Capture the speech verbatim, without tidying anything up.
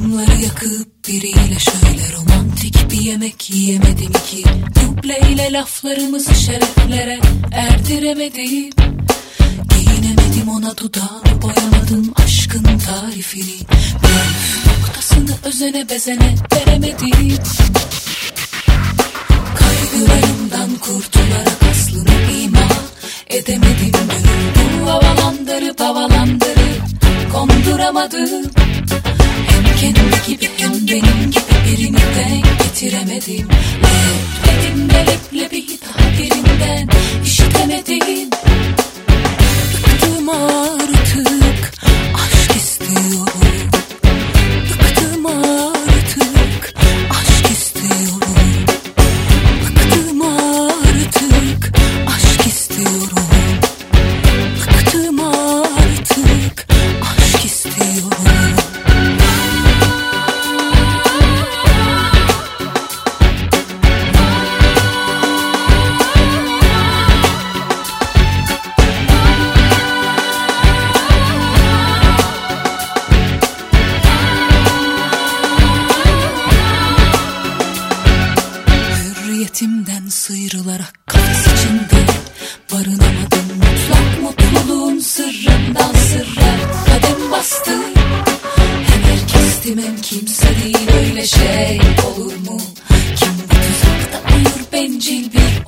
Mumları yakıp biriyle şöyle romantik bir yemek yiyemedim ki. Dubleyle laflarımızı şereflere erdiremedim. Giyinemedim ona dudağını, boyamadım aşkın tarifini. Püf noktasını özene bezene veremedim. Kaygılarımdan kurtularak aslını ima edemedim. Bu havalandırıp havalandırıp konduramadım. Hem kendi gibi hem benim gibi birini denk getiremedim. Lebledim de leblebi daha birinden işitemedim. Bıktım artık aşk istiyorum. Bıktım artık aşk istiyorum. Bıktım artık aşk istiyorum. Bıktım artık aşk istiyorum. Hürriyetimden sıyrılarak kafes içinde barınamadım. Mutlak mutluluğun sırrından sırra kadem bastı. Hem herkestim hem kimse değil, öyle şey olur mu? Kim bu tuzakta uyur bencil bir